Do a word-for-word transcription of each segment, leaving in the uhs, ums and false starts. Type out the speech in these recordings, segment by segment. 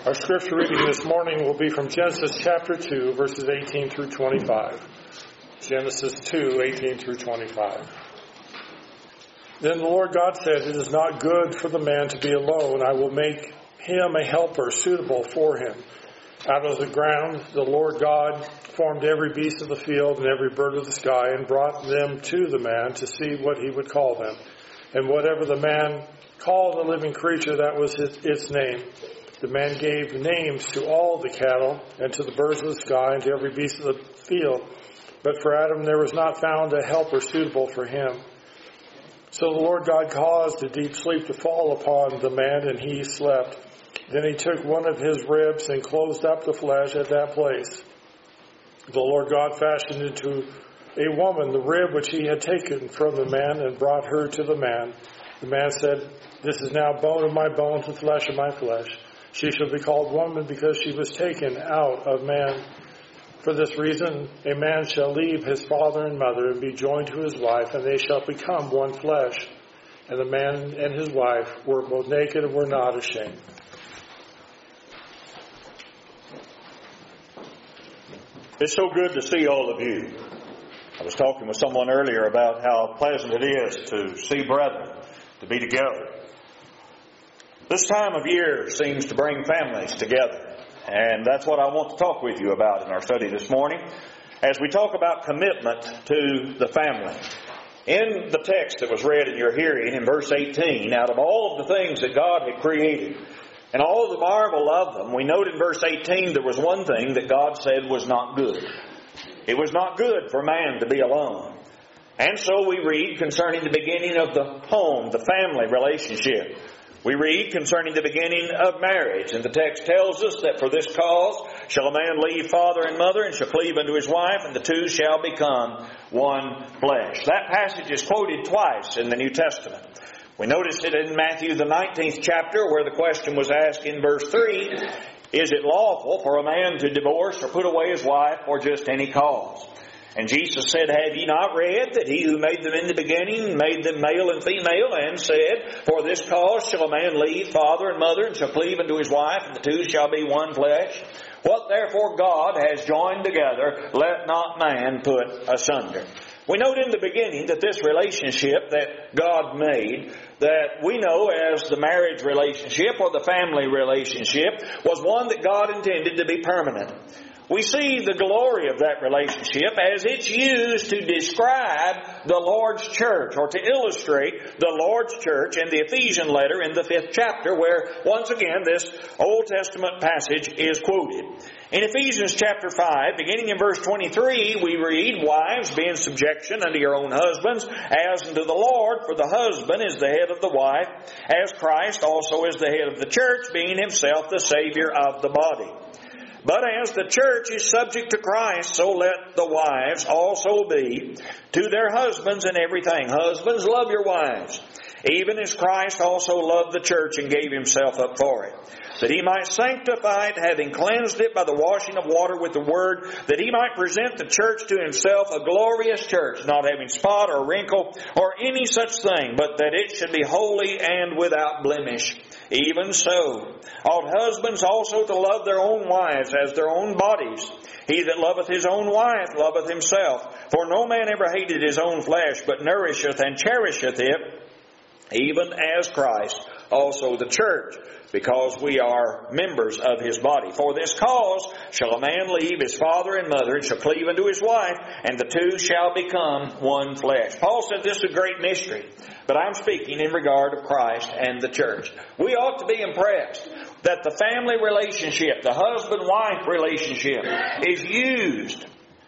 Our scripture reading this morning will be from Genesis chapter two, verses eighteen through twenty-five. Genesis two, eighteen through twenty-five. Then the Lord God said, "It is not good for the man to be alone. I will make him a helper suitable for him." Out of the ground the Lord God formed every beast of the field and every bird of the sky and brought them to the man to see what he would call them. And whatever the man called a living creature, that was his, its name. The man gave names to all the cattle and to the birds of the sky and to every beast of the field. But for Adam there was not found a helper suitable for him. So the Lord God caused a deep sleep to fall upon the man, and he slept. Then he took one of his ribs and closed up the flesh at that place. The Lord God fashioned into a woman the rib which he had taken from the man and brought her to the man. The man said, "This is now bone of my bones and flesh of my flesh. She shall be called woman because she was taken out of man. For this reason, a man shall leave his father and mother and be joined to his wife, and they shall become one flesh. And the man and his wife were both naked and were not ashamed." It's so good to see all of you. I was talking with someone earlier about how pleasant it is to see brethren, to be together. This time of year seems to bring families together, and that's what I want to talk with you about in our study this morning as we talk about commitment to the family. In the text that was read in your hearing in verse eighteen, out of all of the things that God had created and all of the marvel of them, we note in verse eighteen there was one thing that God said was not good. It was not good for man to be alone. And so we read concerning the beginning of the home, the family relationship. We read concerning the beginning of marriage, and the text tells us that for this cause shall a man leave father and mother and shall cleave unto his wife, and the two shall become one flesh. That passage is quoted twice in the New Testament. We notice it in Matthew the nineteenth chapter, where the question was asked in verse three, is it lawful for a man to divorce or put away his wife for just any cause? And Jesus said, "Have ye not read that he who made them in the beginning made them male and female, and said, For this cause shall a man leave father and mother, and shall cleave unto his wife, and the two shall be one flesh? What therefore God has joined together, let not man put asunder." We note in the beginning that this relationship that God made, that we know as the marriage relationship or the family relationship, was one that God intended to be permanent. We see the glory of that relationship as it's used to describe the Lord's church, or to illustrate the Lord's church in the Ephesian letter in the fifth chapter, where once again this Old Testament passage is quoted. In Ephesians chapter five, beginning in verse twenty-three, we read, "Wives, be in subjection unto your own husbands, as unto the Lord, for the husband is the head of the wife, as Christ also is the head of the church, being himself the Savior of the body. But as the church is subject to Christ, so let the wives also be to their husbands in everything. Husbands, love your wives, even as Christ also loved the church and gave himself up for it, that he might sanctify it, having cleansed it by the washing of water with the word, that he might present the church to himself a glorious church, not having spot or wrinkle or any such thing, but that it should be holy and without blemish. Even so, ought husbands also to love their own wives as their own bodies. He that loveth his own wife loveth himself. For no man ever hated his own flesh, but nourisheth and cherisheth it, even as Christ also the church, because we are members of his body. For this cause shall a man leave his father and mother, and shall cleave unto his wife, and the two shall become one flesh." Paul said this is a great mystery, but I'm speaking in regard of Christ and the church. We ought to be impressed that the family relationship, the husband-wife relationship, is used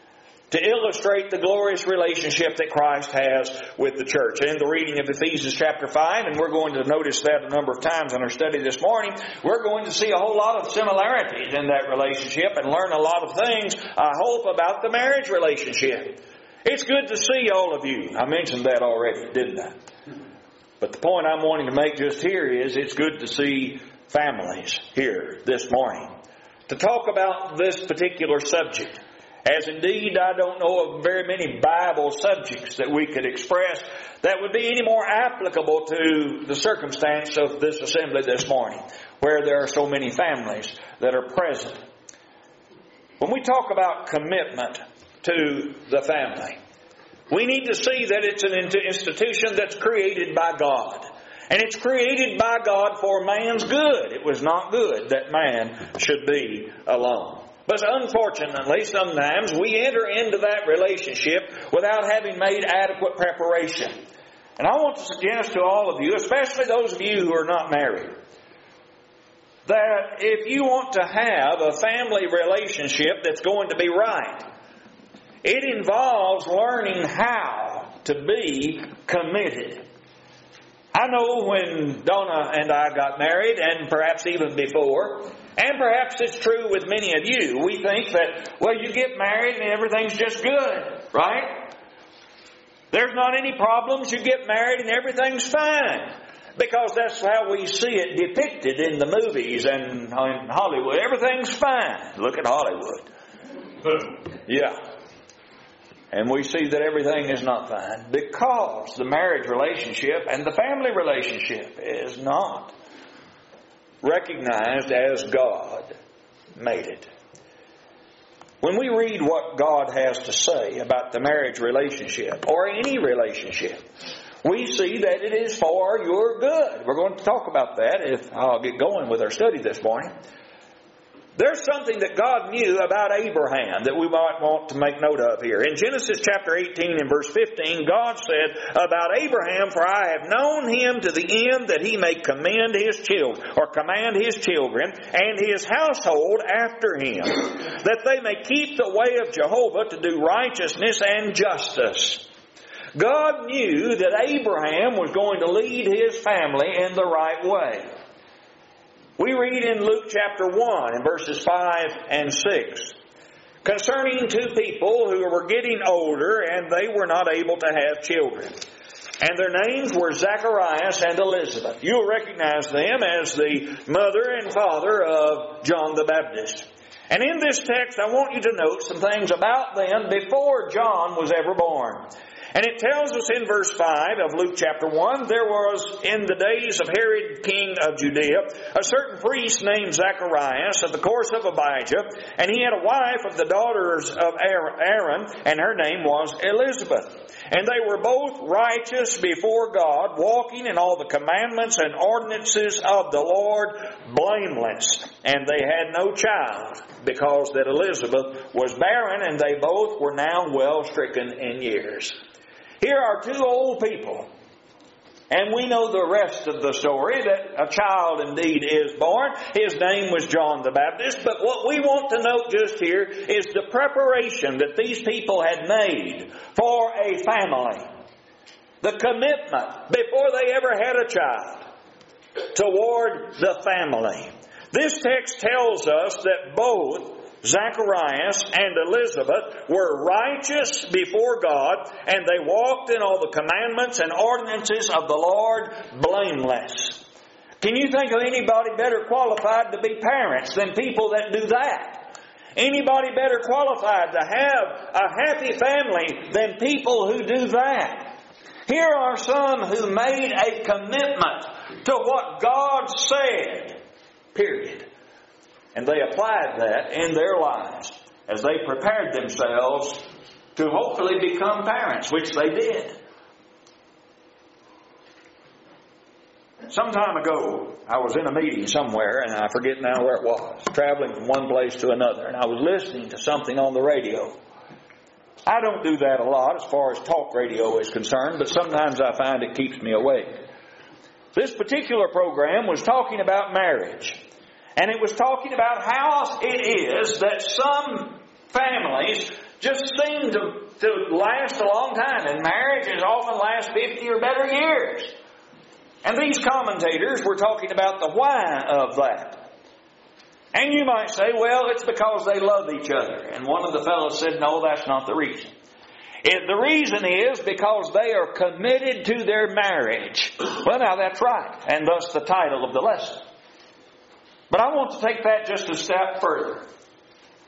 to illustrate the glorious relationship that Christ has with the church. In the reading of Ephesians chapter five, and we're going to notice that a number of times in our study this morning, we're going to see a whole lot of similarities in that relationship and learn a lot of things, I hope, about the marriage relationship. It's good to see all of you. I mentioned that already, didn't I? But the point I'm wanting to make just here is it's good to see families here this morning to talk about this particular subject. As indeed, I don't know of very many Bible subjects that we could express that would be any more applicable to the circumstance of this assembly this morning, where there are so many families that are present. When we talk about commitment to the family, we need to see that it's an institution that's created by God. And it's created by God for man's good. It was not good that man should be alone. But unfortunately, sometimes we enter into that relationship without having made adequate preparation. And I want to suggest to all of you, especially those of you who are not married, that if you want to have a family relationship that's going to be right, it involves learning how to be committed. I know when Donna and I got married, and perhaps even before, and perhaps it's true with many of you, we think that, well, you get married and everything's just good, right? There's not any problems, you get married and everything's fine. Because that's how we see it depicted in the movies and in Hollywood. Everything's fine. Look at Hollywood. Yeah. And we see that everything is not fine because the marriage relationship and the family relationship is not recognized as God made it. When we read what God has to say about the marriage relationship or any relationship, we see that it is for your good. We're going to talk about that if I'll get going with our study this morning. There's something that God knew about Abraham that we might want to make note of here. In Genesis chapter eighteen and verse fifteen, God said about Abraham, "For I have known him to the end that he may commend his children, or command his children, and his household after him, that they may keep the way of Jehovah to do righteousness and justice." God knew that Abraham was going to lead his family in the right way. We read in Luke chapter one in verses five and six concerning two people who were getting older and they were not able to have children. And their names were Zacharias and Elizabeth. You'll recognize them as the mother and father of John the Baptist. And in this text I want you to note some things about them before John was ever born. And it tells us in verse five of Luke chapter one, there was in the days of Herod king of Judea a certain priest named Zacharias of the course of Abijah, and he had a wife of the daughters of Aaron, and her name was Elizabeth. And they were both righteous before God, walking in all the commandments and ordinances of the Lord, blameless. And they had no child, because that Elizabeth was barren, and they both were now well stricken in years. Here are two old people, and we know the rest of the story, that a child indeed is born. His name was John the Baptist, but what we want to note just here is the preparation that these people had made for a family. The commitment, before they ever had a child, toward the family. This text tells us that both Zacharias and Elizabeth were righteous before God, and they walked in all the commandments and ordinances of the Lord blameless. Can you think of anybody better qualified to be parents than people that do that? Anybody better qualified to have a happy family than people who do that? Here are some who made a commitment to what God said, period. And they applied that in their lives as they prepared themselves to hopefully become parents, which they did. Some time ago, I was in a meeting somewhere, and I forget now where it was, traveling from one place to another, and I was listening to something on the radio. I don't do that a lot as far as talk radio is concerned, but sometimes I find it keeps me awake. This particular program was talking about marriage. And it was talking about how it is that some families just seem to, to last a long time. And marriages often last fifty or better years. And these commentators were talking about the why of that. And you might say, well, it's because they love each other. And one of the fellows said, no, that's not the reason. It, the reason is because they are committed to their marriage. Well, now that's right. And thus the title of the lesson. But I want to take that just a step further.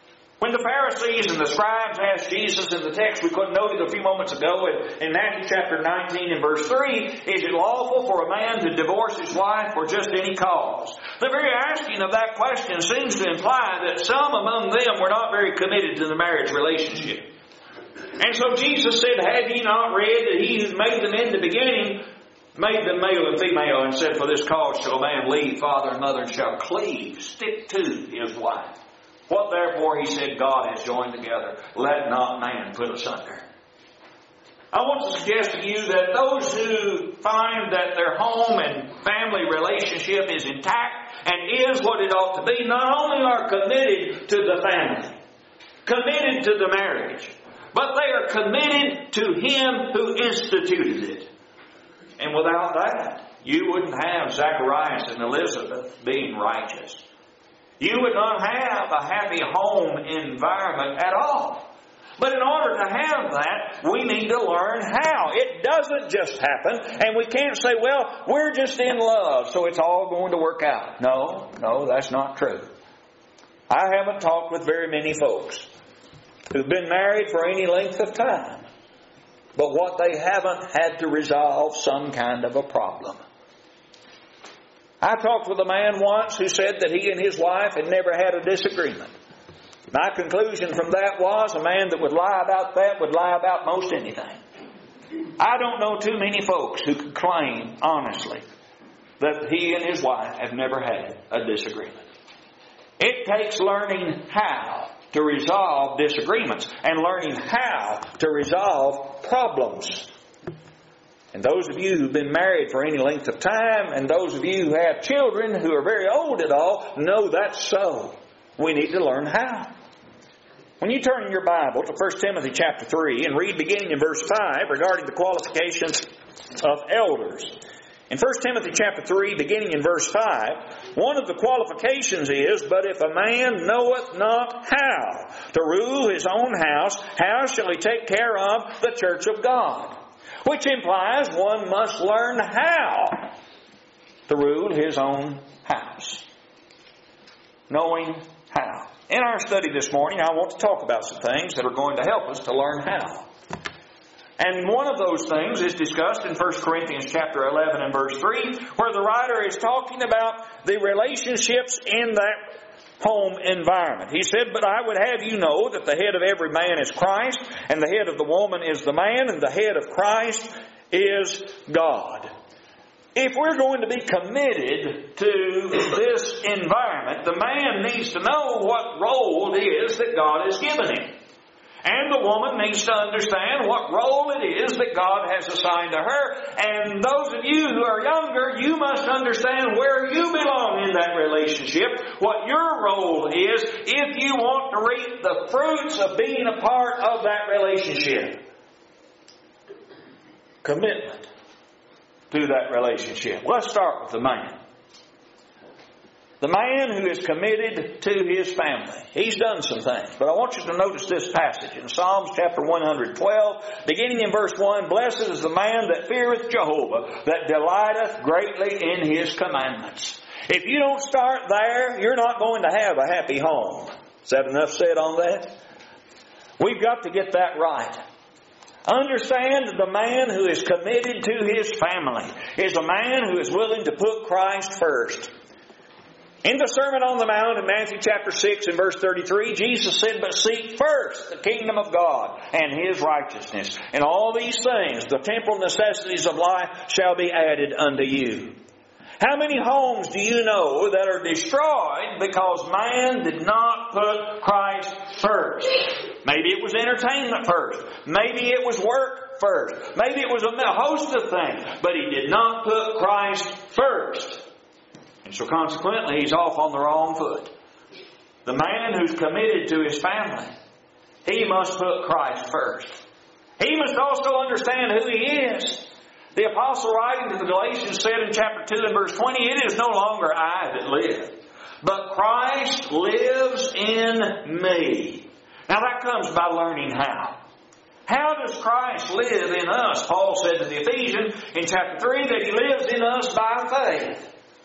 When the Pharisees and the scribes asked Jesus in the text we couldn't note it a few moments ago in, in Matthew chapter nineteen and verse three, is it lawful for a man to divorce his wife for just any cause? The very asking of that question seems to imply that some among them were not very committed to the marriage relationship. And so Jesus said, have ye not read that he who made them in the beginning made them male and female, and said, for this cause shall a man leave father and mother and shall cleave, stick to his wife. What therefore, he said, God has joined together, let not man put asunder. I want to suggest to you that those who find that their home and family relationship is intact and is what it ought to be, not only are committed to the family, committed to the marriage, but they are committed to Him who instituted it. And without that, you wouldn't have Zacharias and Elizabeth being righteous. You would not have a happy home environment at all. But in order to have that, we need to learn how. It doesn't just happen, and we can't say, well, we're just in love, so it's all going to work out. No, no, that's not true. I haven't talked with very many folks who've been married for any length of time, but what they haven't had to resolve some kind of a problem. I talked with a man once who said that he and his wife had never had a disagreement. My conclusion from that was a man that would lie about that would lie about most anything. I don't know too many folks who could claim honestly that he and his wife have never had a disagreement. It takes learning how to resolve disagreements and learning how to resolve problems. And those of you who've been married for any length of time, and those of you who have children who are very old at all, know that's so. We need to learn how. When you turn in your Bible to First Timothy chapter three and read beginning in verse five regarding the qualifications of elders. In First Timothy chapter three, beginning in verse five, one of the qualifications is, but if a man knoweth not how to rule his own house, how shall he take care of the church of God? Which implies one must learn how to rule his own house. Knowing how. In our study this morning, I want to talk about some things that are going to help us to learn how. And one of those things is discussed in First Corinthians chapter eleven and verse three, where the writer is talking about the relationships in that home environment. He said, but I would have you know that the head of every man is Christ, and the head of the woman is the man, and the head of Christ is God. If we're going to be committed to this environment, the man needs to know what role it is that God has given him. And the woman needs to understand what role it is that God has assigned to her. And those of you who are younger, you must understand where you belong in that relationship, what your role is if you want to reap the fruits of being a part of that relationship. Commitment to that relationship. Let's start with the man. The man who is committed to his family. He's done some things. But I want you to notice this passage in Psalms chapter one hundred twelve, beginning in verse one, blessed is the man that feareth Jehovah, that delighteth greatly in his commandments. If you don't start there, you're not going to have a happy home. Is that enough said on that? We've got to get that right. Understand that the man who is committed to his family is a man who is willing to put Christ first. In the Sermon on the Mount in Matthew chapter six and verse thirty-three, Jesus said, but seek first the kingdom of God and His righteousness. And all these things, the temporal necessities of life, shall be added unto you. How many homes do you know that are destroyed because man did not put Christ first? Maybe it was entertainment first. Maybe it was work first. Maybe it was a host of things. But he did not put Christ first. And so consequently, he's off on the wrong foot. The man who's committed to his family, he must put Christ first. He must also understand who he is. The apostle writing to the Galatians said in chapter two and verse twenty, it is no longer I that live, but Christ lives in me. Now that comes by learning how. How does Christ live in us? Paul said to the Ephesians in chapter three that He lives in us by faith.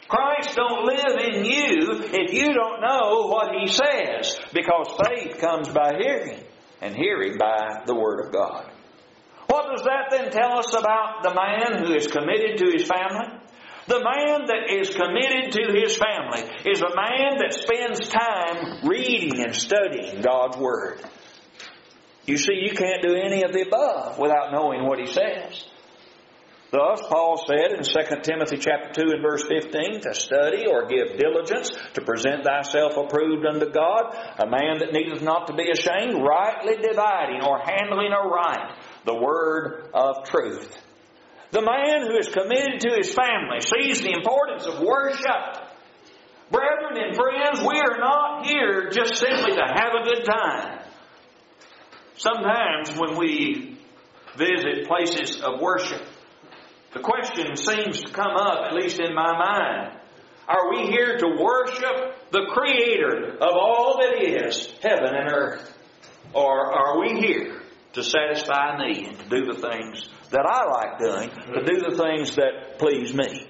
Christ don't live in you if you don't know what He says, because faith comes by hearing, and hearing by the Word of God. What does that then tell us about the man who is committed to his family? The man that is committed to his family is a man that spends time reading and studying God's Word. You see, you can't do any of the above without knowing what He says. Thus, Paul said in Second Timothy chapter two and verse fifteen, to study or give diligence to present thyself approved unto God, a man that needeth not to be ashamed, rightly dividing or handling aright the word of truth. The man who is committed to his family sees the importance of worship. Brethren and friends, we are not here just simply to have a good time. Sometimes when we visit places of worship, the question seems to come up, at least in my mind, are we here to worship the Creator of all that is heaven and earth? Or are we here to satisfy me and to do the things that I like doing, to do the things that please me?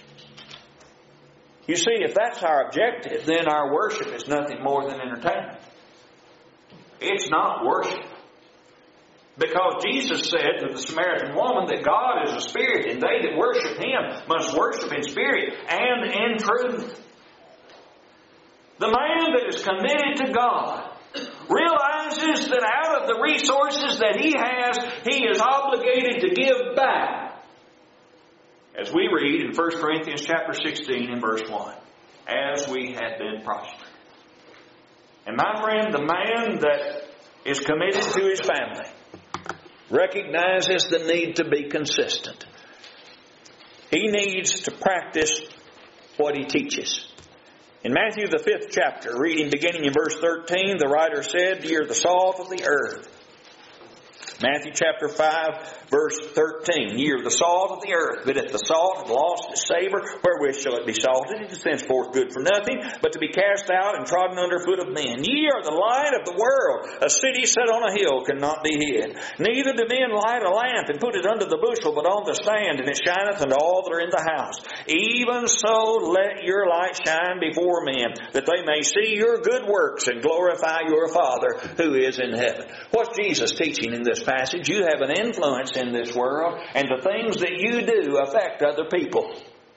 You see, if that's our objective, then our worship is nothing more than entertainment. It's not worship. Because Jesus said to the Samaritan woman that God is a spirit, and they that worship Him must worship in spirit and in truth. The man that is committed to God realizes that out of the resources that he has, he is obligated to give back. As we read in First Corinthians chapter sixteen and verse one, as we had been prospered. And my friend, the man that is committed to his family recognizes the need to be consistent. He needs to practice what he teaches. In Matthew the fifth chapter, reading beginning in verse thirteen, the writer said, "Ye are the salt of the earth." Matthew chapter five, verse thirteen. Ye are the salt of the earth, but if the salt have lost its savor, wherewith shall it be salted? It is thenceforth good for nothing, but to be cast out and trodden under foot of men. Ye are the light of the world. A city set on a hill cannot be hid. Neither do men light a lamp and put it under the bushel, but on the stand, and it shineth unto all that are in the house. Even so let your light shine before men, that they may see your good works and glorify your Father who is in heaven. What's Jesus teaching in this passage? You have an influence in this world, and the things that you do affect other people.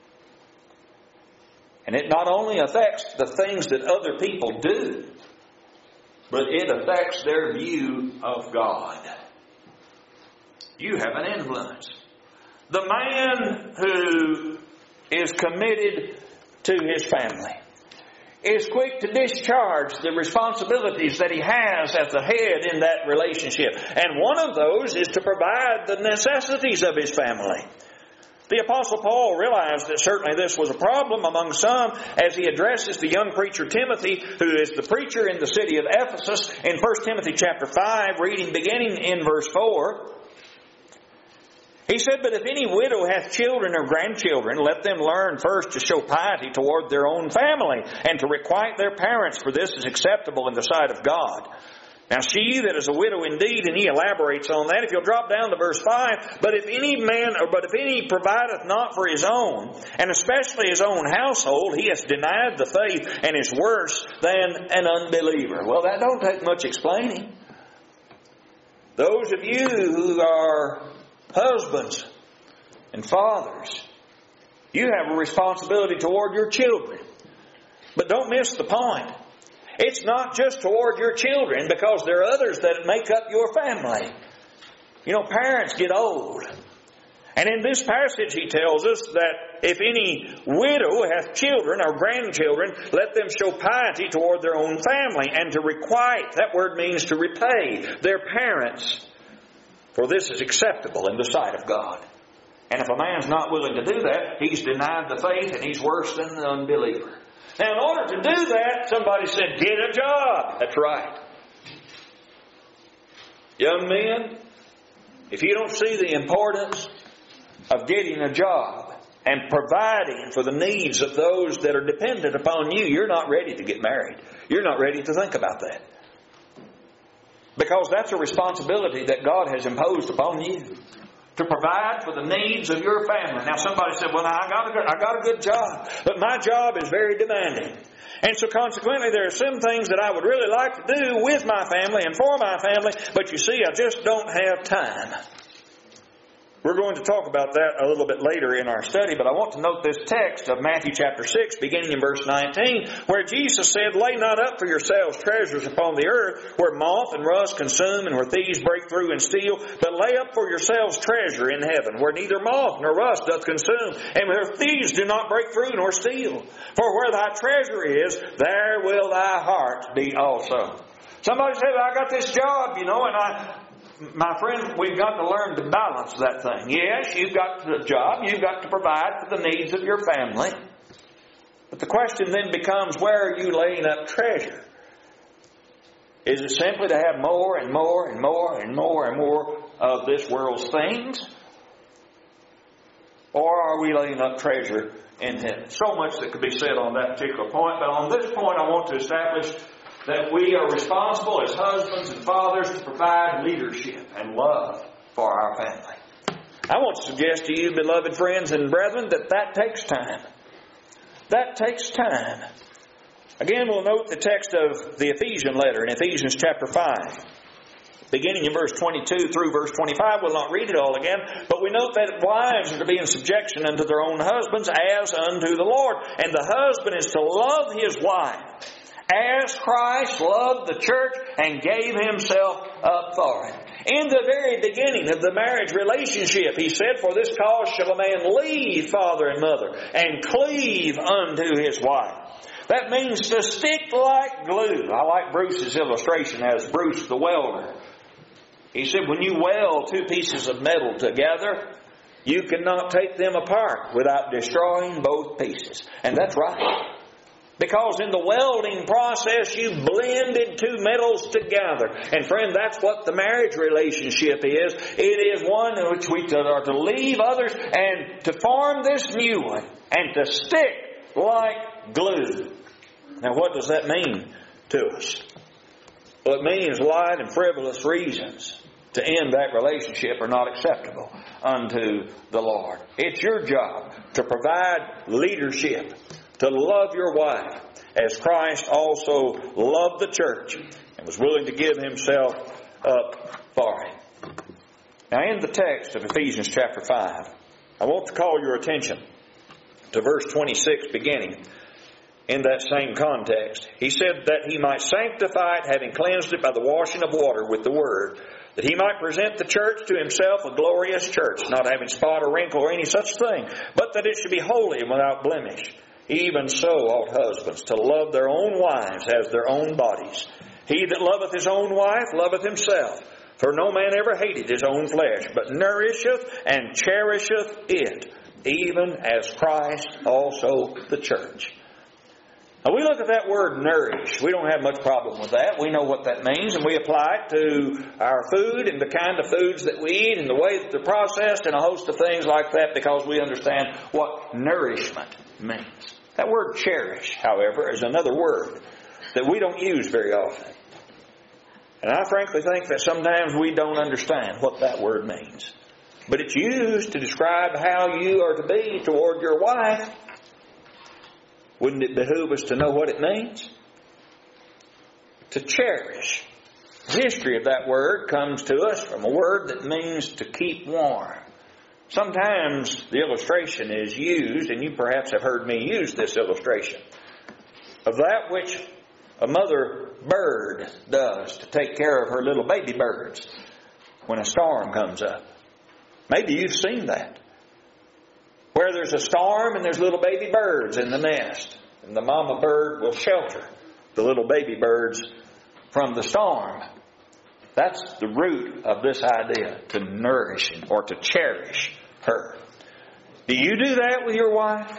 And it not only affects the things that other people do, but it affects their view of God. You have an influence. The man who is committed to his family is quick to discharge the responsibilities that he has as the head in that relationship. And one of those is to provide the necessities of his family. The Apostle Paul realized that certainly this was a problem among some as he addresses the young preacher Timothy, who is the preacher in the city of Ephesus, in First Timothy chapter five, reading beginning in verse four. He said, "But if any widow hath children or grandchildren, let them learn first to show piety toward their own family, and to requite their parents, for this is acceptable in the sight of God. Now she that is a widow indeed," and he elaborates on that. If you'll drop down to verse five, "But if any man, or but if any provideth not for his own, and especially his own household, he has denied the faith, and is worse than an unbeliever." Well, that don't take much explaining. Those of you who are husbands and fathers, you have a responsibility toward your children. But don't miss the point. It's not just toward your children, because there are others that make up your family. You know, parents get old. And in this passage he tells us that if any widow hath children or grandchildren, let them show piety toward their own family, and to requite, that word means to repay, their parents. For this is acceptable in the sight of God. And if a man's not willing to do that, he's denied the faith, and he's worse than the unbeliever. Now, in order to do that, somebody said, get a job. That's right. Young men, if you don't see the importance of getting a job and providing for the needs of those that are dependent upon you, you're not ready to get married. You're not ready to think about that. Because that's a responsibility that God has imposed upon you. to provide for the needs of your family. Now somebody said, well, I got a good, I got a good job, but my job is very demanding. And so consequently, there are some things that I would really like to do with my family and for my family, but you see, I just don't have time. We're going to talk about that a little bit later in our study, but I want to note this text of Matthew chapter six, beginning in verse nineteen, where Jesus said, lay not up for yourselves treasures upon the earth, where moth and rust consume, and where thieves break through and steal, but lay up for yourselves treasure in heaven, where neither moth nor rust doth consume, and where thieves do not break through nor steal. For where thy treasure is, there will thy heart be also. Somebody said, I got this job, you know, and I... My friend, we've got to learn to balance that thing. Yes, you've got the job. You've got to provide for the needs of your family. But the question then becomes, where are you laying up treasure? Is it simply to have more and more and more and more and more of this world's things? Or are we laying up treasure in heaven? So much that could be said on that particular point. But on this point, I want to establish that we are responsible as husbands and fathers to provide leadership and love for our family. I want to suggest to you, beloved friends and brethren, that that takes time. That takes time. Again, we'll note the text of the Ephesian letter in Ephesians chapter five. Beginning in verse twenty-two through verse twenty-five, we'll not read it all again, but we note that wives are to be in subjection unto their own husbands as unto the Lord. And the husband is to love his wife as Christ loved the church and gave Himself up for it. In the very beginning of the marriage relationship, He said, for this cause shall a man leave father and mother and cleave unto his wife. That means to stick like glue. I like Bruce's illustration as Bruce the welder. He said, when you weld two pieces of metal together, you cannot take them apart without destroying both pieces. And that's right. Because in the welding process, you blended two metals together. And friend, that's what the marriage relationship is. It is one in which we are to leave others and to form this new one and to stick like glue. Now, what does that mean to us? Well, it means light and frivolous reasons to end that relationship are not acceptable unto the Lord. It's your job to provide leadership, to love your wife as Christ also loved the church and was willing to give Himself up for it. Now in the text of Ephesians chapter five, I want to call your attention to verse twenty-six beginning. In that same context, he said that He might sanctify it, having cleansed it by the washing of water with the Word, that He might present the church to Himself a glorious church, not having spot or wrinkle or any such thing, but that it should be holy and without blemish. Even so ought husbands to love their own wives as their own bodies. He that loveth his own wife loveth himself. For no man ever hated his own flesh, but nourisheth and cherisheth it, even as Christ also the church. Now we look at that word nourish. We don't have much problem with that. We know what that means, and we apply it to our food and the kind of foods that we eat and the way that they're processed and a host of things like that, because we understand what nourishment means. That word cherish, however, is another word that we don't use very often. And I frankly think that sometimes we don't understand what that word means. But it's used to describe how you are to be toward your wife. Wouldn't it behoove us to know what it means? To cherish. The history of that word comes to us from a word that means to keep warm. Sometimes the illustration is used, and you perhaps have heard me use this illustration, of that which a mother bird does to take care of her little baby birds when a storm comes up. Maybe you've seen that. Where there's a storm and there's little baby birds in the nest, and the mama bird will shelter the little baby birds from the storm. That's the root of this idea, to nourish or to cherish her. Do you do that with your wife?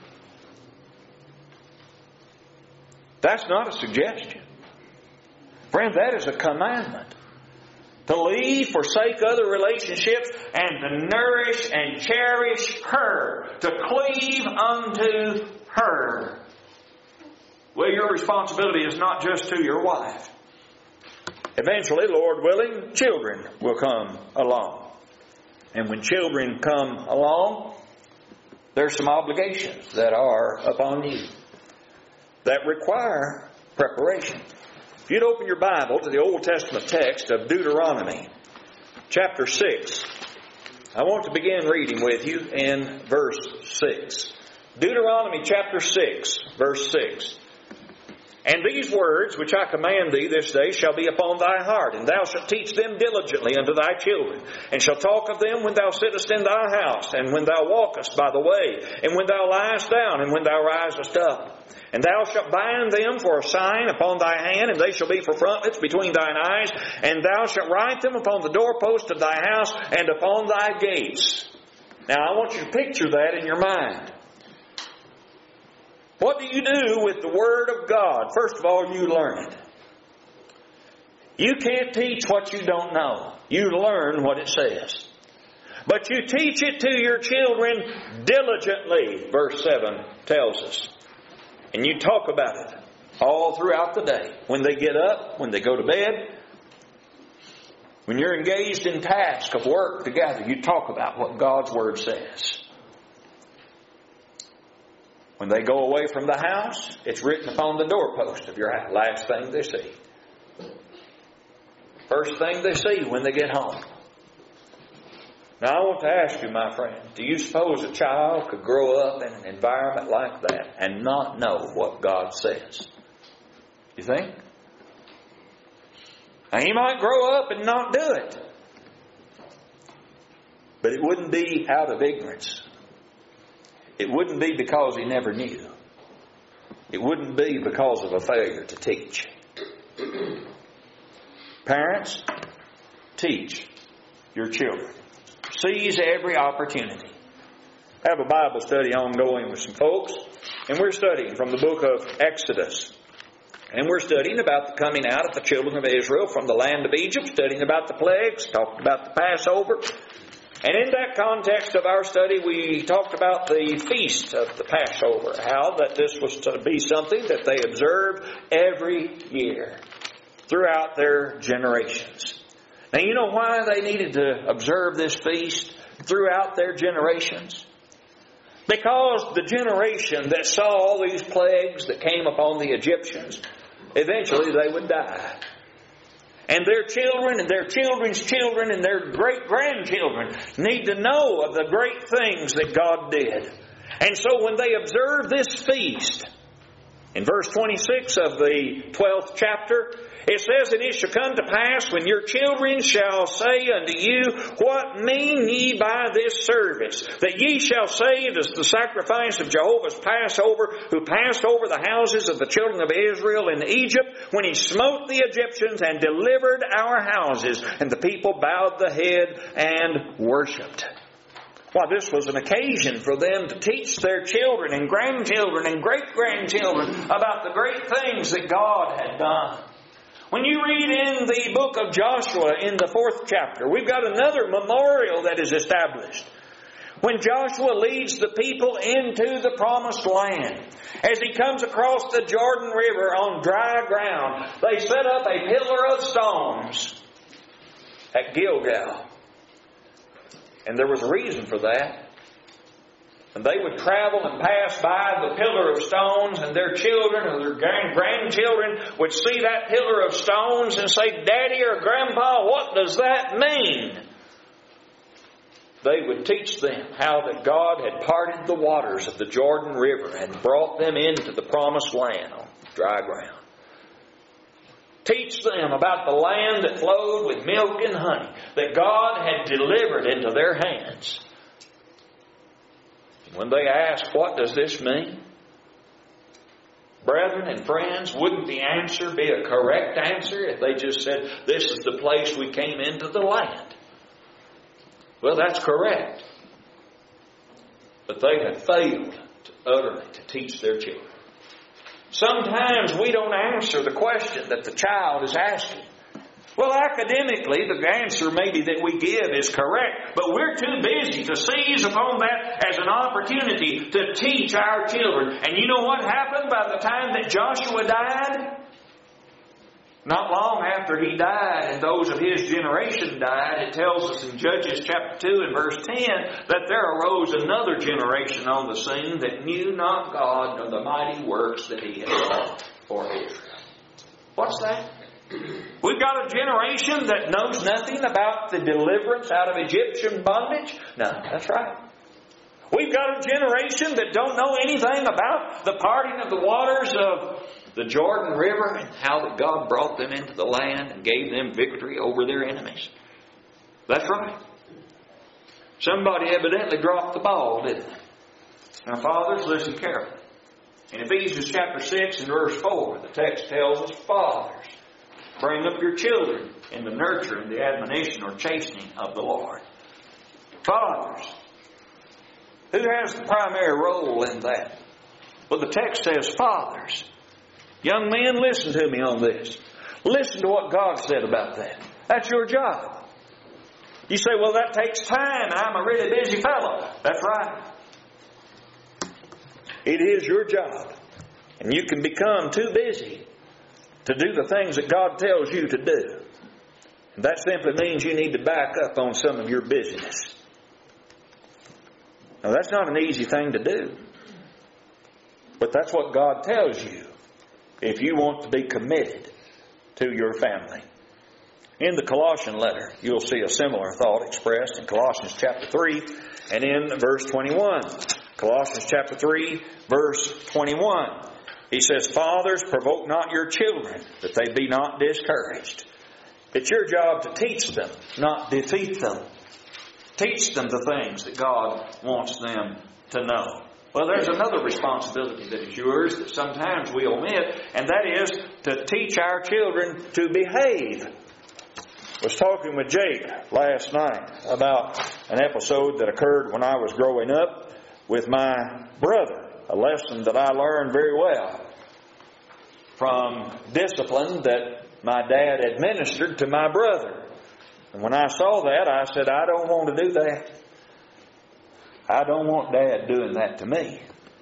That's not a suggestion. Friend, that is a commandment. To leave, forsake other relationships, and to nourish and cherish her. To cleave unto her. Well, your responsibility is not just to your wife. Eventually, Lord willing, children will come along. And when children come along, there's some obligations that are upon you that require preparation. If you'd open your Bible to the Old Testament text of Deuteronomy, chapter six, I want to begin reading with you in verse six. Deuteronomy chapter six, verse six. And these words which I command thee this day shall be upon thy heart, and thou shalt teach them diligently unto thy children, and shalt talk of them when thou sittest in thy house, and when thou walkest by the way, and when thou liest down, and when thou risest up. And thou shalt bind them for a sign upon thy hand, and they shall be for frontlets between thine eyes, and thou shalt write them upon the doorpost of thy house and upon thy gates. Now I want you to picture that in your mind. What do you do with the Word of God? First of all, you learn it. You can't teach what you don't know. You learn what it says. But you teach it to your children diligently, verse seven tells us. And you talk about it all throughout the day. When they get up, when they go to bed, when you're engaged in task of work together, you talk about what God's Word says. When they go away from the house, it's written upon the doorpost of your house. Last thing they see. First thing they see when they get home. Now I want to ask you, my friend, do you suppose a child could grow up in an environment like that and not know what God says? You think? Now he might grow up and not do it. But it wouldn't be out of ignorance. It wouldn't be because he never knew. It wouldn't be because of a failure to teach. Parents, teach your children. Seize every opportunity. I have a Bible study ongoing with some folks, and we're studying from the book of Exodus. And we're studying about the coming out of the children of Israel from the land of Egypt, studying about the plagues, talking about the Passover. And in that context of our study, we talked about the feast of the Passover, how that this was to be something that they observed every year throughout their generations. Now, you know why they needed to observe this feast throughout their generations? Because the generation that saw all these plagues that came upon the Egyptians, eventually they would die. And their children and their children's children and their great-grandchildren need to know of the great things that God did. And so when they observe this feast, in verse twenty-six of the twelfth chapter, it says, And it shall come to pass, when your children shall say unto you, What mean ye by this service? That ye shall say, It is the sacrifice of Jehovah's Passover, who passed over the houses of the children of Israel in Egypt, when he smote the Egyptians and delivered our houses. And the people bowed the head and worshipped. Why, this was an occasion for them to teach their children and grandchildren and great-grandchildren about the great things that God had done. When you read in the book of Joshua in the fourth chapter, we've got another memorial that is established. When Joshua leads the people into the promised land, as he comes across the Jordan River on dry ground, they set up a pillar of stones at Gilgal. And there was a reason for that. And they would travel and pass by the pillar of stones, and their children or their grand- grandchildren would see that pillar of stones and say, Daddy or Grandpa, what does that mean? They would teach them how that God had parted the waters of the Jordan River and brought them into the promised land on dry ground. Teach them about the land that flowed with milk and honey, that God had delivered into their hands. When they ask, what does this mean? Brethren and friends, wouldn't the answer be a correct answer if they just said, this is the place we came into the land? Well, that's correct. But they have failed to utterly to teach their children. Sometimes we don't answer the question that the child is asking. Well, academically, the answer maybe that we give is correct, but we're too busy to seize upon that as an opportunity to teach our children. And you know what happened by the time that Joshua died? Not long after he died and those of his generation died, it tells us in Judges chapter two and verse ten that there arose another generation on the scene that knew not God nor the mighty works that He had done for Israel. What's that? We've got a generation that knows nothing about the deliverance out of Egyptian bondage? No, that's right. We've got a generation that don't know anything about the parting of the waters of the Jordan River and how that God brought them into the land and gave them victory over their enemies. That's right. Somebody evidently dropped the ball, didn't they? Now, fathers, listen carefully. In Ephesians chapter six and verse four, the text tells us, fathers, bring up your children in the nurture and the admonition or chastening of the Lord. Fathers. Who has the primary role in that? Well, the text says fathers. Young men, listen to me on this. Listen to what God said about that. That's your job. You say, well, that takes time. I'm a really busy fellow. That's right. It is your job. And you can become too busy to do the things that God tells you to do. And that simply means you need to back up on some of your busyness. Now, that's not an easy thing to do. But that's what God tells you if you want to be committed to your family. In the Colossian letter, you'll see a similar thought expressed in Colossians chapter three and in verse twenty-one. Colossians chapter three, verse twenty-one. He says, fathers, provoke not your children, that they be not discouraged. It's your job to teach them, not defeat them. Teach them the things that God wants them to know. Well, there's another responsibility that is yours that sometimes we omit, and that is to teach our children to behave. I was talking with Jake last night about an episode that occurred when I was growing up with my brother. A lesson that I learned very well from discipline that my dad administered to my brother. And when I saw that, I said, I don't want to do that. I don't want Dad doing that to me.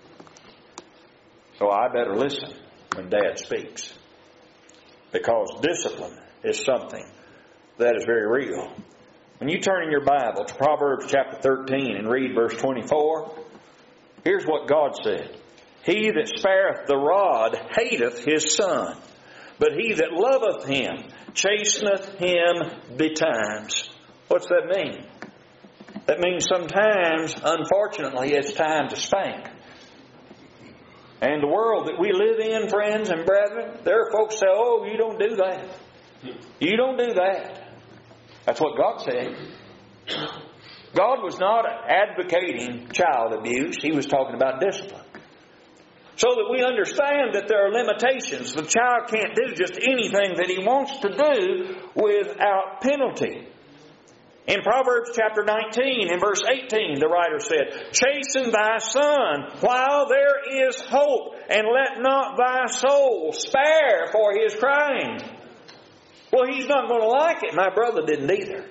So I better listen when Dad speaks. Because discipline is something that is very real. When you turn in your Bible to Proverbs chapter thirteen and read verse twenty-four, here's what God said. He that spareth the rod hateth his son, but he that loveth him chasteneth him betimes. What's that mean? That means sometimes, unfortunately, it's time to spank. And the world that we live in, friends and brethren, there are folks say, oh, you don't do that. You don't do that. That's what God said. God was not advocating child abuse. He was talking about discipline. So that we understand that there are limitations. The child can't do just anything that he wants to do without penalty. In Proverbs chapter nineteen, in verse eighteen, the writer said, chasten thy son while there is hope, and let not thy soul spare for his crying. Well, he's not going to like it. My brother didn't either.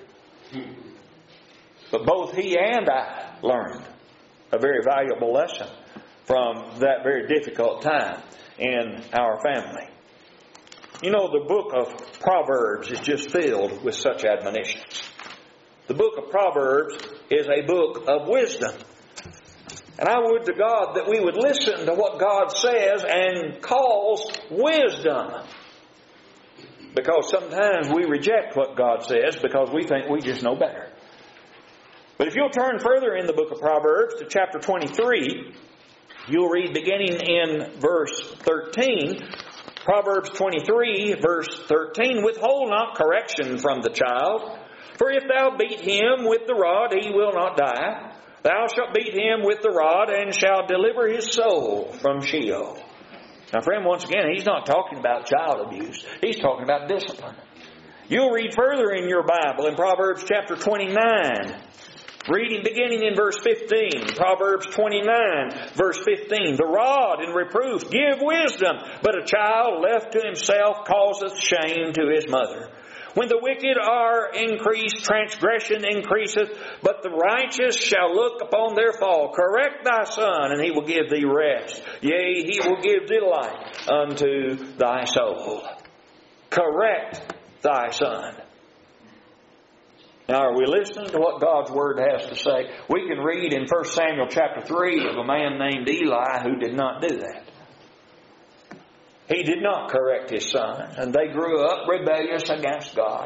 But both he and I learned a very valuable lesson from that very difficult time in our family. You know, the book of Proverbs is just filled with such admonitions. The book of Proverbs is a book of wisdom. And I would to God that we would listen to what God says and calls wisdom. Because sometimes we reject what God says because we think we just know better. But if you'll turn further in the book of Proverbs to chapter twenty-three, you'll read beginning in verse thirteen. Proverbs twenty-three, verse thirteen, withhold not correction from the child, for if thou beat him with the rod, he will not die. Thou shalt beat him with the rod, and shalt deliver his soul from Sheol. Now, friend, once again, he's not talking about child abuse. He's talking about discipline. You'll read further in your Bible in Proverbs chapter twenty-nine. Reading beginning in verse fifteen. Proverbs twenty-nine, verse fifteen. The rod and reproof give wisdom, but a child left to himself causeth shame to his mother. When the wicked are increased, transgression increaseth, but the righteous shall look upon their fall. Correct thy son, and he will give thee rest. Yea, he will give delight unto thy soul. correct thy son. Now, are we listening to what God's Word has to say? We can read in First Samuel chapter three of a man named Eli who did not do that. He did not correct his son, and they grew up rebellious against God.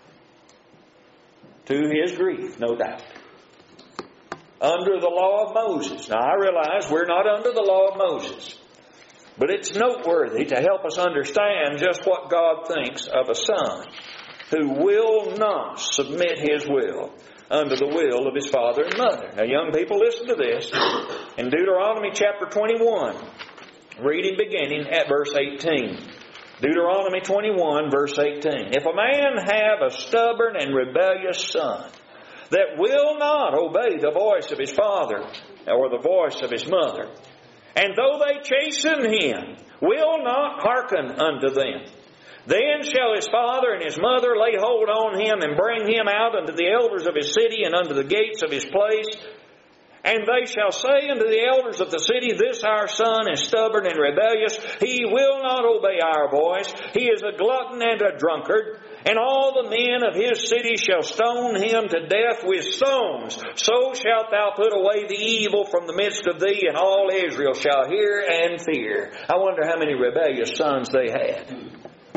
To his grief, no doubt. Under the law of Moses. Now, I realize we're not under the law of Moses. But it's noteworthy to help us understand just what God thinks of a son who will not submit his will under the will of his father and mother. Now, young people, listen to this. In Deuteronomy chapter twenty-one, reading beginning at verse eighteen. Deuteronomy twenty-one, verse eighteen. If a man have a stubborn and rebellious son that will not obey the voice of his father or the voice of his mother, and though they chasten him, will not hearken unto them, then shall his father and his mother lay hold on him and bring him out unto the elders of his city and unto the gates of his place. And they shall say unto the elders of the city, This our son is stubborn and rebellious. He will not obey our voice. He is a glutton and a drunkard. And all the men of his city shall stone him to death with stones. So shalt thou put away the evil from the midst of thee, and all Israel shall hear and fear. I wonder how many rebellious sons they had.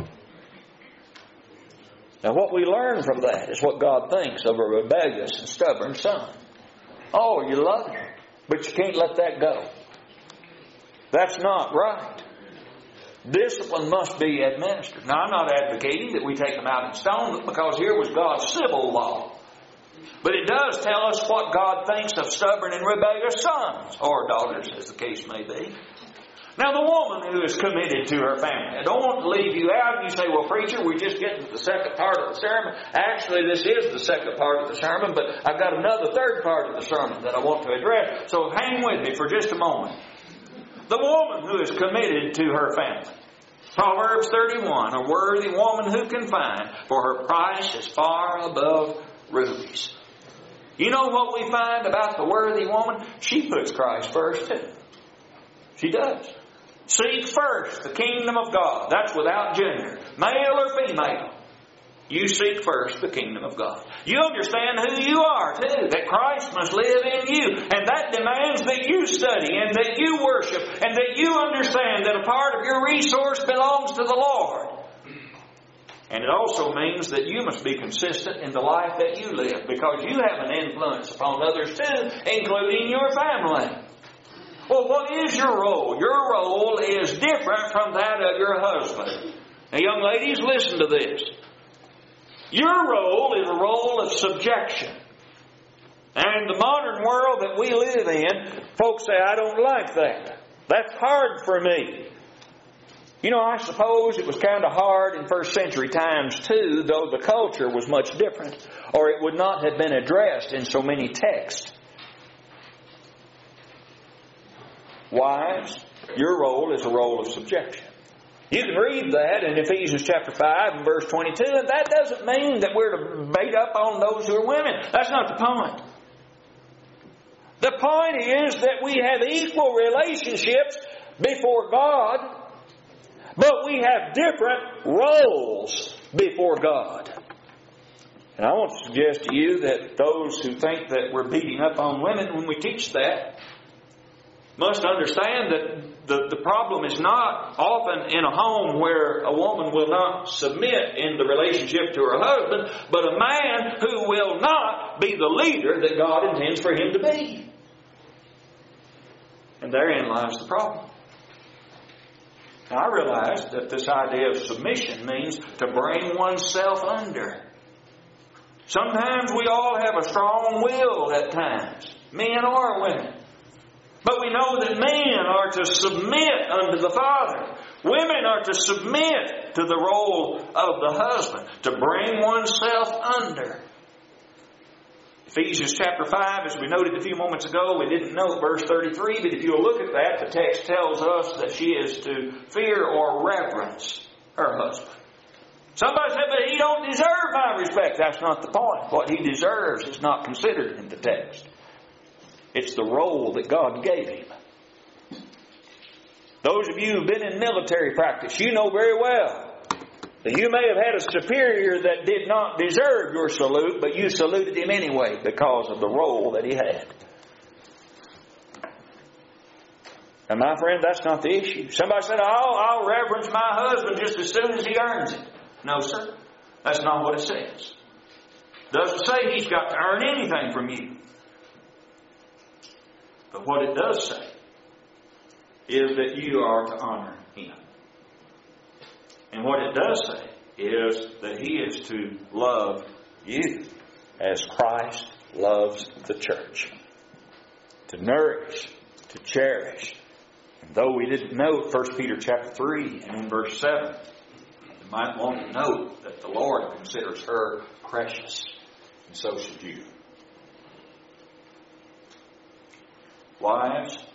Now, what we learn from that is what God thinks of a rebellious and stubborn son. Oh, you love him, but you can't let that go. That's not right. Discipline must be administered. Now, I'm not advocating that we take them out and stone them, because here was God's civil law. But it does tell us what God thinks of stubborn and rebellious sons, or daughters, as the case may be. Now, the woman who is committed to her family. I don't want to leave you out and you say, well, preacher, we're just getting to the second part of the sermon. Actually, this is the second part of the sermon, but I've got another third part of the sermon that I want to address. So hang with me for just a moment. The woman who is committed to her family. Proverbs thirty-one, a worthy woman who can find, for her price is far above rubies. You know what we find about the worthy woman? She puts Christ first too. She does. Seek first the kingdom of God. That's without gender. Male or female. You seek first the kingdom of God. You understand who you are too. That Christ must live in you. And that demands that you study and that you worship and that you understand that a part of your resource belongs to the Lord. And it also means that you must be consistent in the life that you live, because you have an influence upon others too, including your family. Well, what is your role? Your role is different from that of your husband. Now, young ladies, listen to this. Your role is a role of subjection. And the modern world that we live in, folks say, I don't like that. That's hard for me. You know, I suppose it was kind of hard in first century times too, though the culture was much different, or it would not have been addressed in so many texts. Wives, your role is a role of subjection. You can read that in Ephesians chapter five and verse twenty-two, and that doesn't mean that we're to bait up on those who are women. That's not the point. The point is that we have equal relationships before God, but we have different roles before God. And I want to suggest to you that those who think that we're beating up on women when we teach that must understand that the, the problem is not often in a home where a woman will not submit in the relationship to her husband, but a man who will not be the leader that God intends for him to be. And therein lies the problem. Now, I realize that this idea of submission means to bring oneself under. Sometimes we all have a strong will at times, men or women. But we know that men are to submit unto the Father. Women are to submit to the role of the husband, to bring oneself under. Ephesians chapter five, as we noted a few moments ago, we didn't note verse thirty-three, but if you'll look at that, the text tells us that she is to fear or reverence her husband. Somebody said, but he don't deserve my respect. That's not the point. What he deserves is not considered in the text. It's the role that God gave him. Those of you who've been in military practice, you know very well That you may have had a superior that did not deserve your salute, but you saluted him anyway because of the role that he had. And my friend, that's not the issue. Somebody said, oh, I'll reverence my husband just as soon as he earns it. No, sir. That's not what it says. It doesn't say he's got to earn anything from you. But what it does say is that you are to honor him. And what it does say is that he is to love you as Christ loves the church. To nourish, to cherish. And though we didn't know First Peter chapter three and in verse seven, you might want to note that the Lord considers her precious. And so should you. Wives,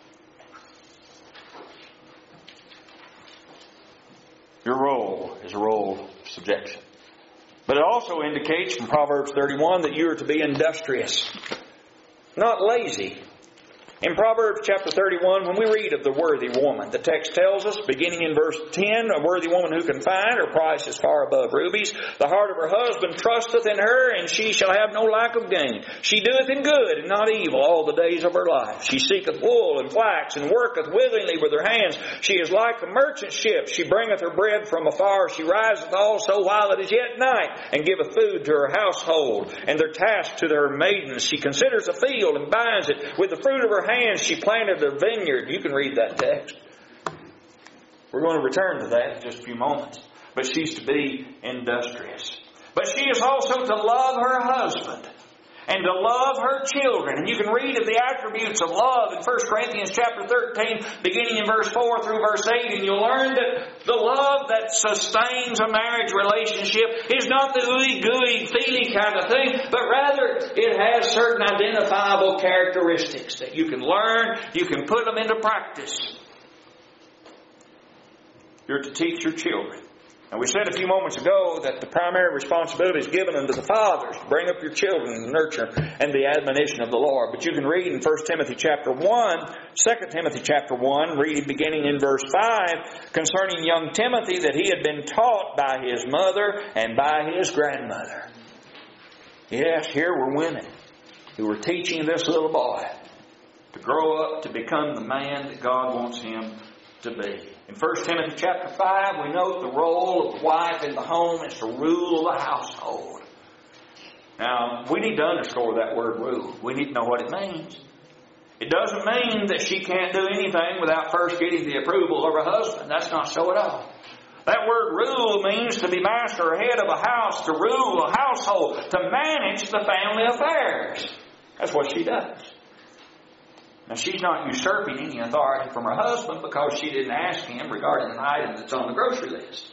your role is a role of subjection. But it also indicates from Proverbs thirty-one that you are to be industrious, not lazy. In Proverbs chapter thirty-one, when we read of the worthy woman, the text tells us, beginning in verse ten, a worthy woman who can find, her price is far above rubies. The heart of her husband trusteth in her, and she shall have no lack of gain. She doeth in good and not evil all the days of her life. She seeketh wool and flax, and worketh willingly with her hands. She is like a merchant ship. She bringeth her bread from afar. She riseth also while it is yet night, and giveth food to her household, and their task to their maidens. She considers a field and binds it. With the fruit of her hands she planted a vineyard. You can read that text. We're going to return to that in just a few moments. But she's to be industrious. But she is also to love her husband and to love her children. And you can read of the attributes of love in First Corinthians chapter thirteen, beginning in verse four through verse eight, and you'll learn that the love that sustains a marriage relationship is not the ooey-gooey, feely kind of thing, but rather it has certain identifiable characteristics that you can learn, you can put them into practice. You're to teach your children. And we said a few moments ago that the primary responsibility is given unto the fathers to bring up your children in the nurture and the admonition of the Lord. But you can read in First Timothy chapter one, Second Timothy chapter one, reading beginning in verse five, concerning young Timothy, that he had been taught by his mother and by his grandmother. Yes, here were women who were teaching this little boy to grow up to become the man that God wants him to be. In First Timothy chapter five, we note the role of the wife in the home is to rule the household. Now, we need to underscore that word rule. We need to know what it means. It doesn't mean that she can't do anything without first getting the approval of her husband. That's not so at all. That word rule means to be master or head of a house, to rule a household, to manage the family affairs. That's what she does. Now, she's not usurping any authority from her husband because she didn't ask him regarding an item that's on the grocery list.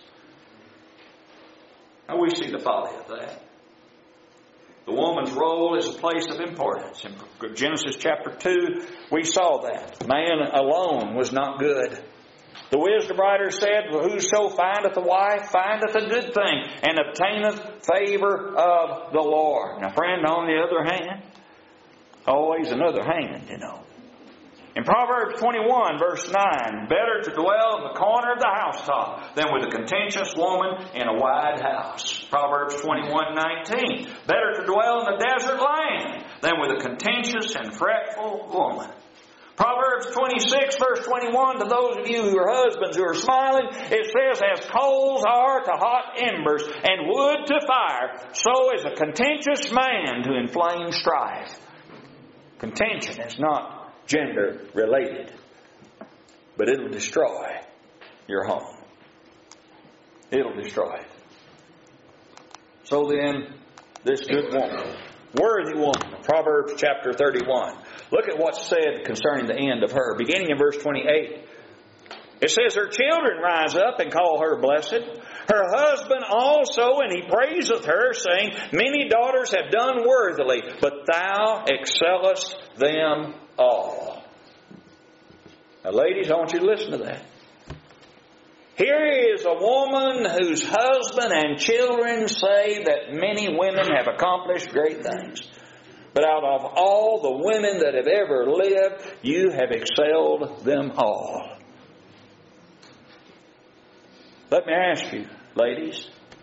Now, we see the folly of that. The woman's role is a place of importance. In Genesis chapter two, we saw that. Man alone was not good. The wisdom writer said, whoso findeth a wife findeth a good thing and obtaineth favor of the Lord. Now, friend, on the other hand, always another hand, you know. In Proverbs twenty-one, verse nine, better to dwell in the corner of the housetop than with a contentious woman in a wide house. Proverbs twenty-one, nineteen, better to dwell in the desert land than with a contentious and fretful woman. Proverbs twenty-six, verse twenty-one, to those of you who are husbands who are smiling, it says, as coals are to hot embers and wood to fire, so is a contentious man to inflame strife. Contention is not gender related, but it'll destroy your home. It'll destroy it. So then, this good woman, worthy woman, Proverbs chapter thirty-one. Look at what's said concerning the end of her. Beginning in verse twenty-eight, it says, her children rise up and call her blessed. Her husband also, and he praiseth her, saying, many daughters have done worthily, but thou excellest them all. Now, ladies, I want you to listen to that. Here is a woman whose husband and children say that many women have accomplished great things. But out of all the women that have ever lived, you have excelled them all. Let me ask you, ladies,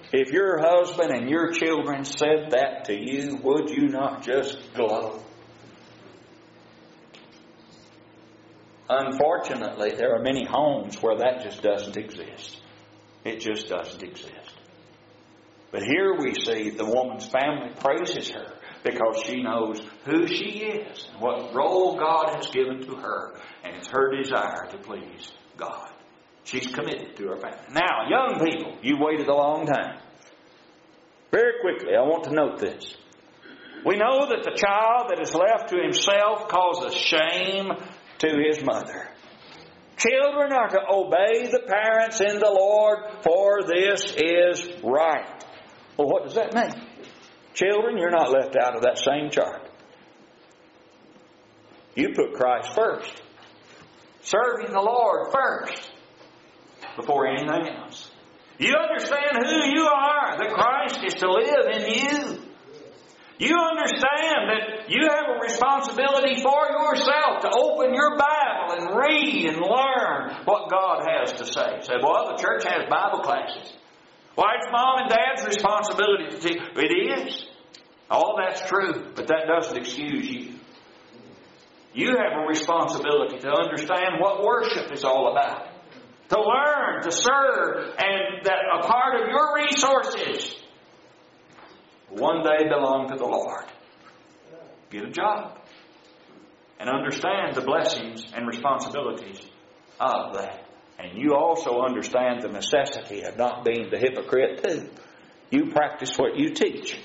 If your husband and your children said that to you, would you not just glow? Unfortunately, there are many homes where that just doesn't exist. It just doesn't exist. But here we see the woman's family praises her because she knows who she is and what role God has given to her, and it's her desire to please God. She's committed to her family. Now, young people, you've waited a long time. Very quickly, I want to note this. We know that the child that is left to himself causes shame to his mother. Children are to obey the parents in the Lord, for this is right. Well, what does that mean? Children, you're not left out of that same chart. You put Christ first. Serving the Lord first before anything else. You understand who you are, that Christ is to live in you. You understand that you have a responsibility for yourself to open your Bible and read and learn what God has to say. Say, well, the church has Bible classes. Why, it's mom and dad's responsibility to teach. It is. All that's true, but that doesn't excuse you. You have a responsibility to understand what worship is all about. To learn, to serve, and that a part of your resources one day belong to the Lord. Get a job. And understand the blessings and responsibilities of that. And you also understand the necessity of not being the hypocrite too. You practice what you teach.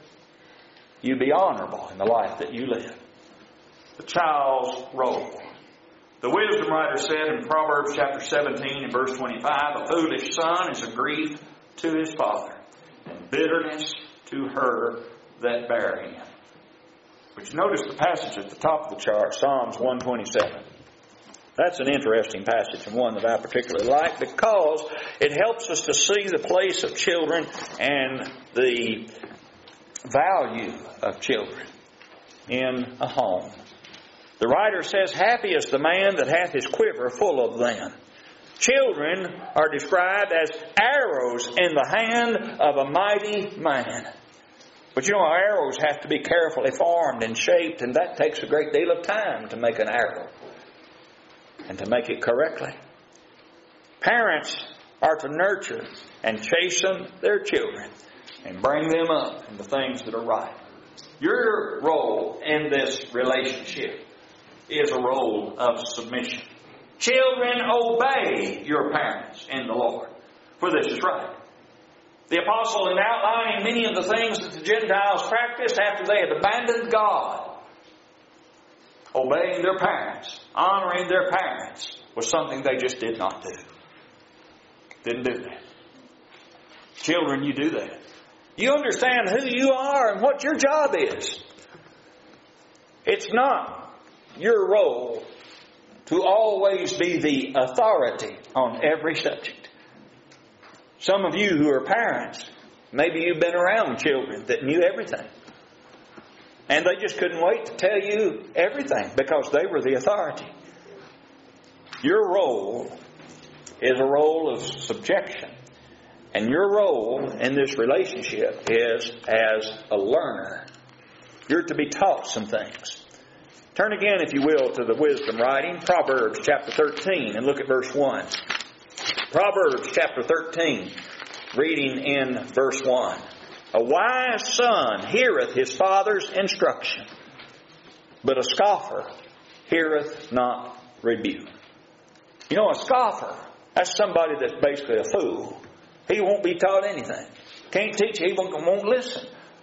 You be honorable in the life that you live. The child's role. The wisdom writer said in Proverbs chapter seventeen and verse twenty-five, a foolish son is a grief to his father, and bitterness to her that bare him. But you notice the passage at the top of the chart, Psalms one twenty-seven. That's an interesting passage and one that I particularly like because it helps us to see the place of children and the value of children in a home. The writer says, happy is the man that hath his quiver full of them. Children are described as arrows in the hand of a mighty man. But you know, arrows have to be carefully formed and shaped, and that takes a great deal of time to make an arrow and to make it correctly. Parents are to nurture and chasten their children and bring them up in the things that are right. Your role in this relationship is a role of submission. Children, obey your parents in the Lord, for this is right. The apostle, in outlining many of the things that the Gentiles practiced after they had abandoned God, obeying their parents, honoring their parents, was something they just did not do. Didn't do that. Children, you do that. You understand who you are and what your job is. It's not your role to always be the authority on every subject. Some of you who are parents, maybe you've been around children that knew everything. And they just couldn't wait to tell you everything because they were the authority. Your role is a role of subjection. And your role in this relationship is as a learner. You're to be taught some things. Turn again, if you will, to the wisdom writing, Proverbs chapter thirteen, and look at verse one. Proverbs chapter thirteen, reading in verse one. A wise son heareth his father's instruction, but a scoffer heareth not rebuke. You know, a scoffer, that's somebody that's basically a fool. He won't be taught anything. Can't teach, he won't, won't listen.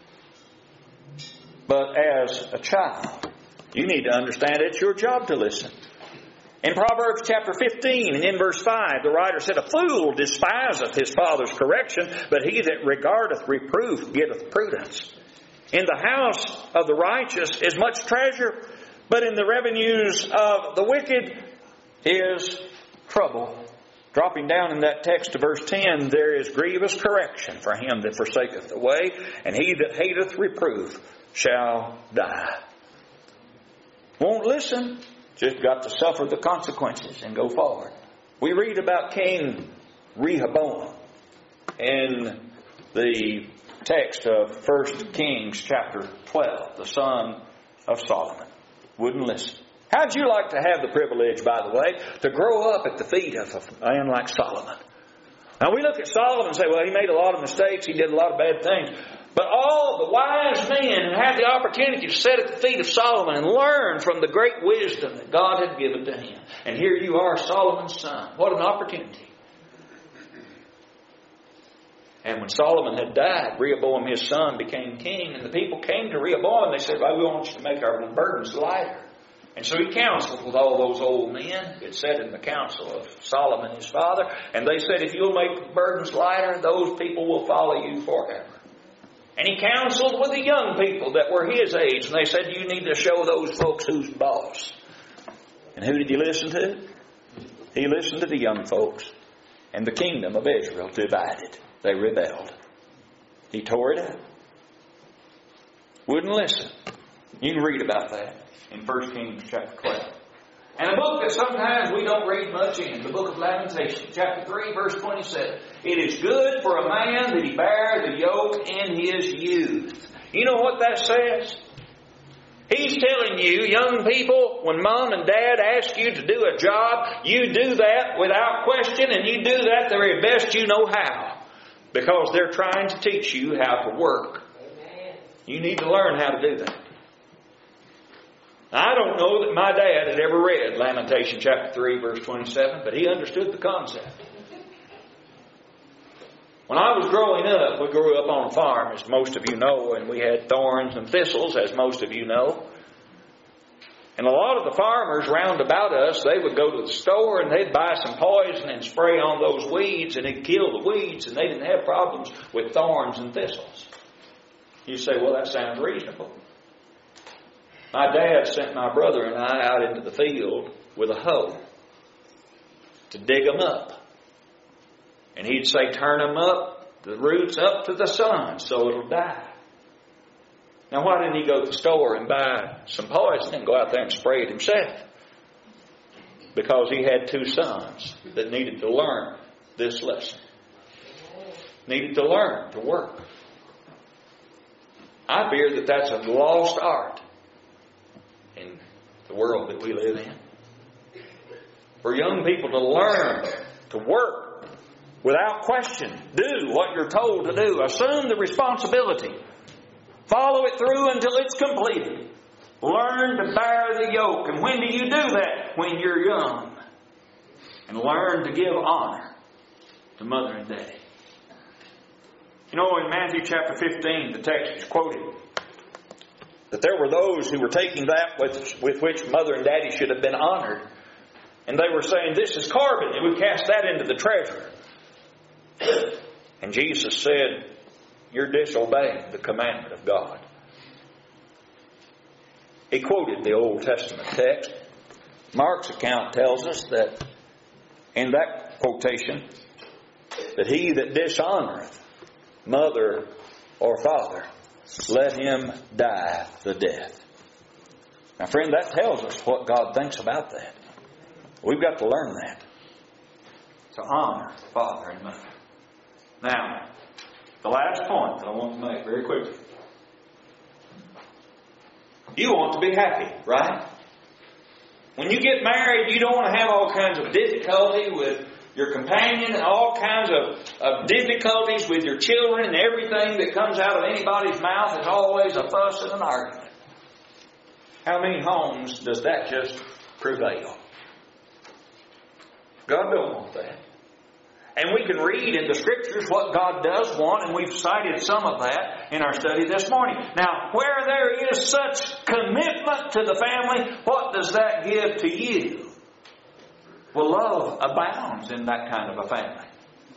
But as a child, you need to understand it's your job to listen. In Proverbs chapter fifteen and in verse five, the writer said, a fool despiseth his father's correction, but he that regardeth reproof getteth prudence. In the house of the righteous is much treasure, but in the revenues of the wicked is trouble. Dropping down in that text to verse ten, there is grievous correction for him that forsaketh the way, and he that hateth reproof shall die. Won't listen, just got to suffer the consequences and go forward. We read about King Rehoboam in the text of First Kings chapter twelve, the son of Solomon. Wouldn't listen. How'd you like to have the privilege, by the way, to grow up at the feet of a man like Solomon? Now we look at Solomon and say, well, he made a lot of mistakes, he did a lot of bad things. But all the wise men had the opportunity to sit at the feet of Solomon and learn from the great wisdom that God had given to him. And here you are, Solomon's son. What an opportunity. And when Solomon had died, Rehoboam, his son, became king. And the people came to Rehoboam and they said, well, we want you to make our burdens lighter. And so he counseled with all those old men. It said in the council of Solomon, his father. And they said, if you'll make the burdens lighter, those people will follow you forever. And he counseled with the young people that were his age. And they said, you need to show those folks who's boss. And who did he listen to? He listened to the young folks. And the kingdom of Israel divided. They rebelled. He tore it up. Wouldn't listen. You can read about that in First Kings chapter twelve. And a book that sometimes we don't read much in, the book of Lamentations, chapter three, verse twenty-seven. It is good for a man that he bear the yoke in his youth. You know what that says? He's telling you, young people, when mom and dad ask you to do a job, you do that without question, and you do that the very best you know how. Because they're trying to teach you how to work. Amen. You need to learn how to do that. I don't know that my dad had ever read Lamentation chapter three, verse twenty-seven, but he understood the concept. When I was growing up, we grew up on a farm, as most of you know, and we had thorns and thistles, as most of you know. And a lot of the farmers round about us, they would go to the store and they'd buy some poison and spray on those weeds, and it'd kill the weeds, and they didn't have problems with thorns and thistles. You say, well, that sounds reasonable. My dad sent my brother and I out into the field with a hoe to dig them up. And he'd say, turn them up, the roots up to the sun so it'll die. Now why didn't he go to the store and buy some poison and go out there and spray it himself? Because he had two sons that needed to learn this lesson. Needed to learn to work. I fear that that's a lost art in the world that we live in. For young people to learn to work without question. Do what you're told to do. Assume the responsibility. Follow it through until it's completed. Learn to bear the yoke. And when do you do that? When you're young. And learn to give honor to mother and daddy. You know, in Matthew chapter fifteen, the text is quoted that there were those who were taking that with, with which mother and daddy should have been honored. And they were saying, this is carbon, and we cast that into the treasure. And Jesus said, you're disobeying the commandment of God. He quoted the Old Testament text. Mark's account tells us that in that quotation, that he that dishonoreth mother or father, let him die the death. Now, friend, that tells us what God thinks about that. We've got to learn that. To honor father and mother. Now, the last point that I want to make very quickly. You want to be happy, right? When you get married, you don't want to have all kinds of difficulty with your companion and all kinds of, of difficulties with your children, and everything that comes out of anybody's mouth is always a fuss and an argument. How many homes does that just prevail? God don't want that. And we can read in the Scriptures what God does want, and we've cited some of that in our study this morning. Now, where there is such commitment to the family, what does that give to you? Well, love abounds in that kind of a family.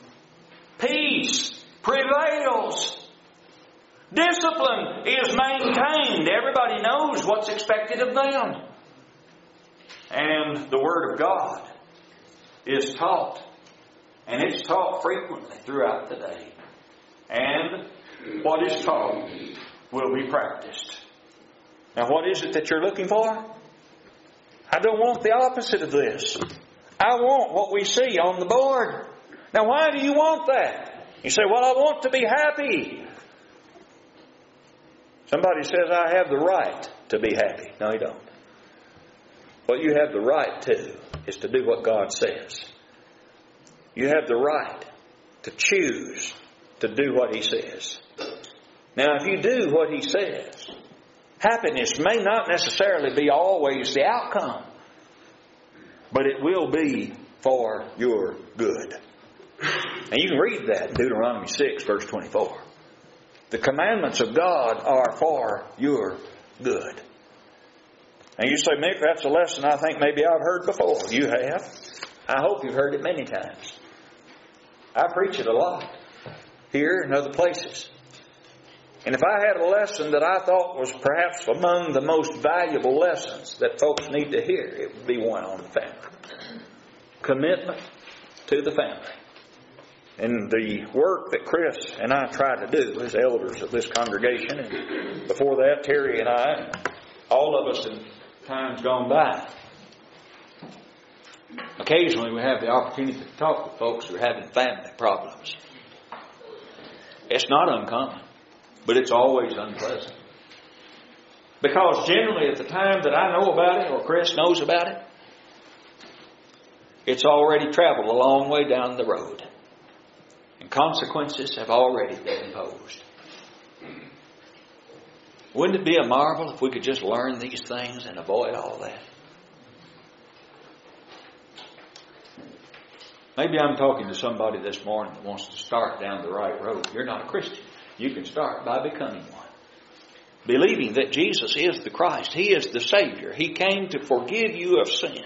Peace prevails. Discipline is maintained. Everybody knows what's expected of them. And the Word of God is taught. And it's taught frequently throughout the day. And what is taught will be practiced. Now, what is it that you're looking for? I don't want the opposite of this. I want what we see on the board. Now, why do you want that? You say, well, I want to be happy. Somebody says, I have the right to be happy. No, you don't. What you have the right to is to do what God says. You have the right to choose to do what He says. Now, if you do what He says, happiness may not necessarily be always the outcome, but it will be for your good. And you can read that in Deuteronomy six, verse twenty-four. The commandments of God are for your good. And you say, Mick, that's a lesson I think maybe I've heard before. You have. I hope you've heard it many times. I preach it a lot, here and other places. And if I had a lesson that I thought was perhaps among the most valuable lessons that folks need to hear, it would be one on the family. Commitment to the family. And the work that Chris and I try to do as elders of this congregation, and before that, Terry and I, and all of us in times gone by, occasionally we have the opportunity to talk to folks who are having family problems. It's not uncommon, but it's always unpleasant. Because generally at the time that I know about it, or Chris knows about it, it's already traveled a long way down the road. And consequences have already been imposed. Wouldn't it be a marvel if we could just learn these things and avoid all that? Maybe I'm talking to somebody this morning that wants to start down the right road. You're not a Christian. You can start by becoming one. Believing that Jesus is the Christ. He is the Savior. He came to forgive you of sin.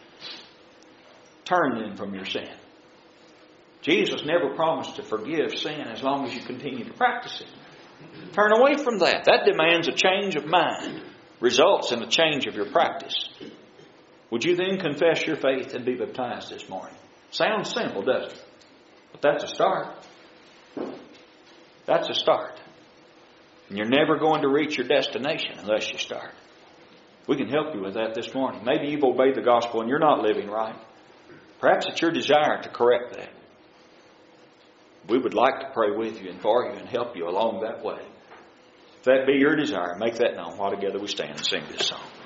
Turn then from your sin. Jesus never promised to forgive sin as long as you continue to practice it. Turn away from that. That demands a change of mind. Results in a change of your practice. Would you then confess your faith and be baptized this morning? Sounds simple, doesn't it? But that's a start. That's a start. And you're never going to reach your destination unless you start. We can help you with that this morning. Maybe you've obeyed the gospel and you're not living right. Perhaps it's your desire to correct that. We would like to pray with you and for you and help you along that way. If that be your desire, make that known while together we stand and sing this song.